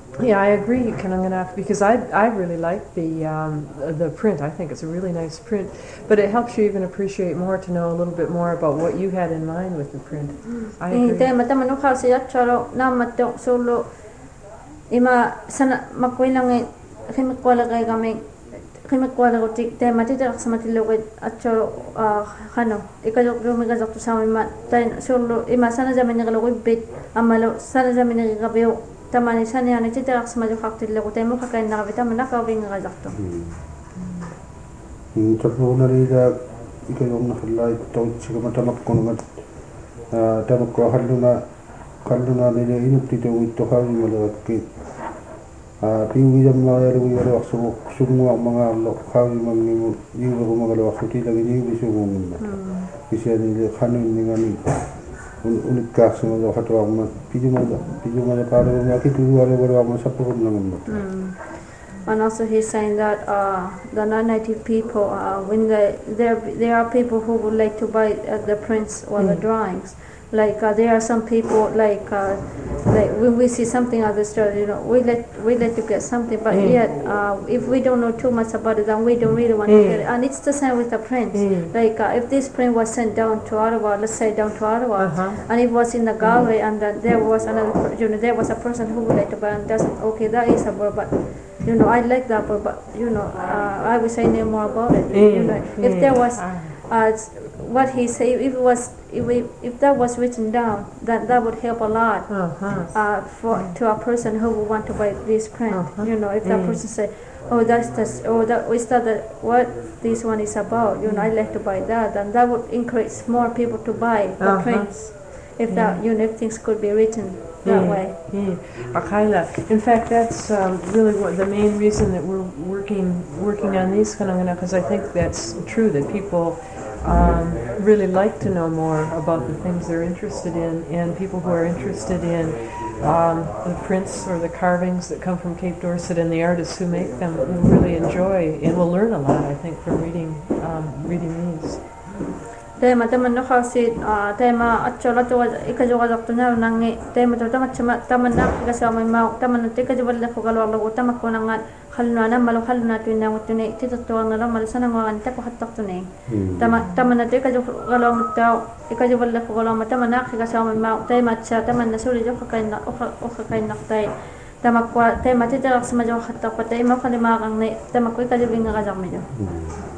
Yeah, I agree, Kananganak, because I really like the print. I think it's a really nice print, but it helps you even appreciate more to know a little bit more about what you had in mind with the print. I agree. Te mata manu khasi acharo na mato solo ima sana makuilang khimi kwala kay kami khimi kwala ko tik te mati ta samati logo acharo khano ikajok ro mega zakto sama ima tay solo ima sana zaman ngalo ko bit amalo sana zaman ngabeo tamani sana yani tita sama jo khakti logo te mo khakain na bita manaka winga zakto tapno na rida ikajok na khalai to chiga mata makkono tamak ko kalluna nile inukti to wito khawi malaki piwi jam na yare wi yare waksu sumu mga lo khawi mangi yiwa ko mga lo waksu ti lagi yiwa sumu minna kisi ani khanu ngani unik ka sama lo hatu amma piju ma pare ma ki tu wale wale amma sapur ngam And also he's saying that the non-native people, when there are people who would like to buy the prints or the drawings. Like there are some people like when we see something at the store, we let to get something, but yet if we don't know too much about it, then we don't really want to get it. And it's the same with the prints. Like if this print was sent down to Ottawa, let's say down to Ottawa, and it was in the gallery, and there was another, there was a person who would like to buy, and doesn't. Okay, that is a book, but I like that book, but I wish I knew more about it. If there was. What he said, if that was written down, that would help a lot to a person who would want to buy this print. If that person say, is that what this one is about? I'd like to buy that, and that would encourage more people to buy the prints. If that, if things could be written that way. Akaila. In fact, that's really the main reason that we're working on these kanangana, because I think that's true, that people really like to know more about the things they're interested in, and people who are interested in the prints or the carvings that come from Cape Dorset and the artists who make them will really enjoy and will learn a lot, I think, from reading these. Tema teman no khasi tema achola to ikajoga zaktuna nangi tema to taman na kasama ma taman te kajabal ko galwa lo tamak ko nangat khalna na malo khalna tu na utune tito to ngala mal sana ngan ta ko hatta tune taman te kajog galwa mutaw ikajabal ko galwa taman na kasama ma tema cha taman na suri jo kain na o kain naktai tamak ko tema te ta sama jo hatta ko tema khalima gang ne tamak ko ikajabinga gajam me jo